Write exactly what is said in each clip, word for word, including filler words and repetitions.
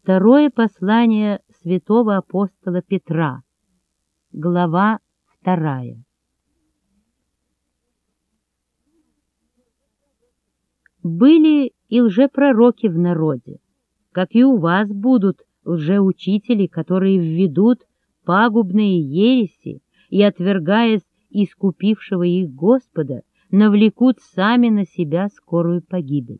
Второе послание святого апостола Петра, глава вторая. Были и лжепророки в народе, как и у вас будут лжеучители, которые введут пагубные ереси и, отвергаясь искупившего их Господа, навлекут сами на себя скорую погибель.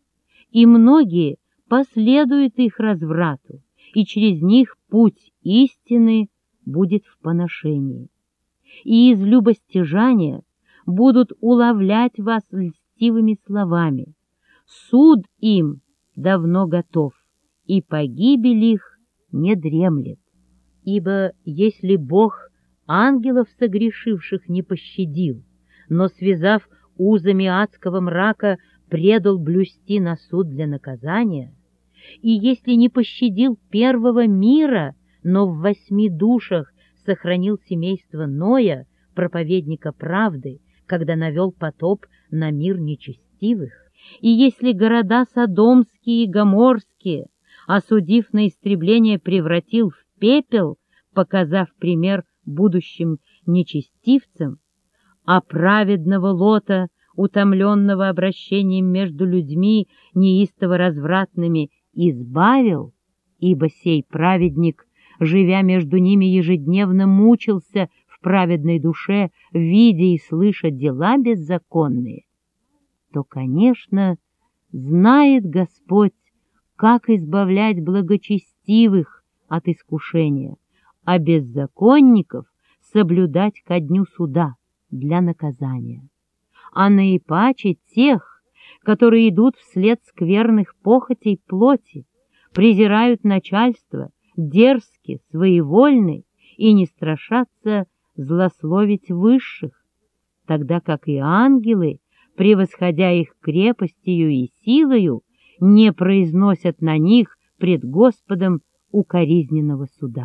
И многие последуют их разврату, и через них путь истины будет в поношении. И из любостяжания будут уловлять вас льстивыми словами. Суд им давно готов, и погибель их не дремлет. Ибо если Бог ангелов согрешивших не пощадил, но, связав узами адского мрака, предал блюсти на суд для наказания, и если не пощадил первого мира, но в восьми душах сохранил семейство Ноя, проповедника правды, когда навел потоп на мир нечестивых, и если города Содомские и Гоморские, осудив на истребление, превратил в пепел, показав пример будущим нечестивцам, а праведного Лота, утомленного обращением между людьми неистово развратными, избавил, ибо сей праведник, живя между ними, ежедневно мучился в праведной душе, видя и слыша дела беззаконные, то, конечно, знает Господь, как избавлять благочестивых от искушения, а беззаконников соблюдать ко дню суда для наказания. А наипаче тех, которые идут вслед скверных похотей плоти, презирают начальство, дерзки, своевольны и не страшатся злословить высших, тогда как и ангелы, превосходя их крепостью и силою, не произносят на них пред Господом укоризненного суда.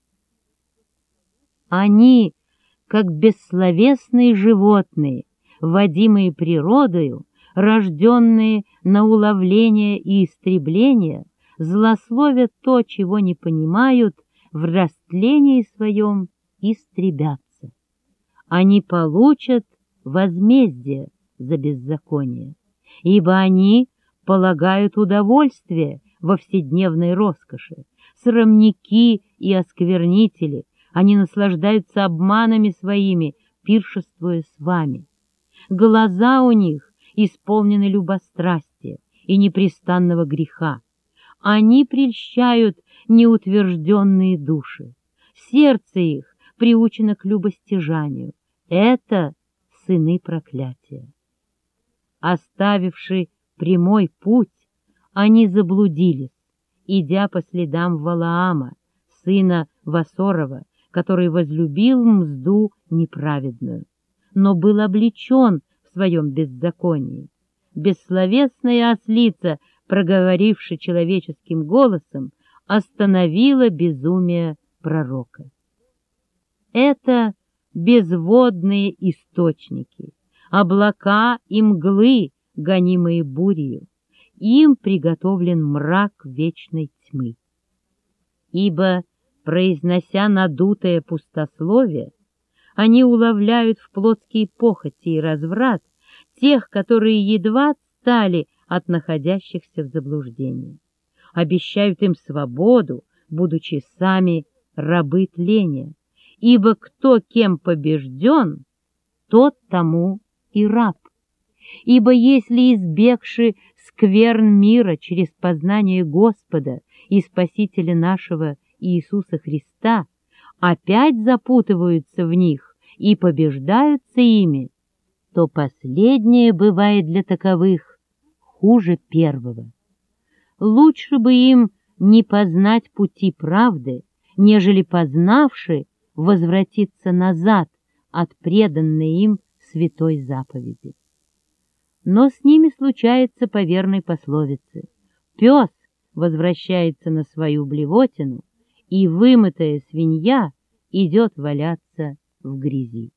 Они, как бессловесные животные, водимые природою, рожденные на уловление и истребление, злословят то, чего не понимают, в растлении своем истребятся. Они получат возмездие за беззаконие, ибо они полагают удовольствие во вседневной роскоши, срамники и осквернители, они наслаждаются обманами своими, пиршествуя с вами. Глаза у них исполнены любострастия и непрестанного греха. Они прельщают неутвержденные души. Сердце их приучено к любостяжанию. Это сыны проклятия. Оставивши прямой путь, они заблудились, идя по следам Валаама, сына Васорова, который возлюбил мзду неправедную, но был облечен в своем беззаконии. Бессловесная ослица, проговоривши человеческим голосом, остановила безумие пророка. Это безводные источники, облака и мглы, гонимые бурею. Им приготовлен мрак вечной тьмы. Ибо, произнося надутое пустословие, они уловляют в плотские похоти и разврат тех, которые едва отстали от находящихся в заблуждении. Обещают им свободу, будучи сами рабы тления, ибо кто кем побежден, тот тому и раб. Ибо если, избегши скверн мира через познание Господа и Спасителя нашего Иисуса Христа, опять запутываются в них и побеждаются ими, то последнее бывает для таковых хуже первого. Лучше бы им не познать пути правды, нежели, познавши, возвратиться назад от преданной им святой заповеди. Но с ними случается по верной пословице: пес возвращается на свою блевотину, и вымытая свинья идет валяться в грязи.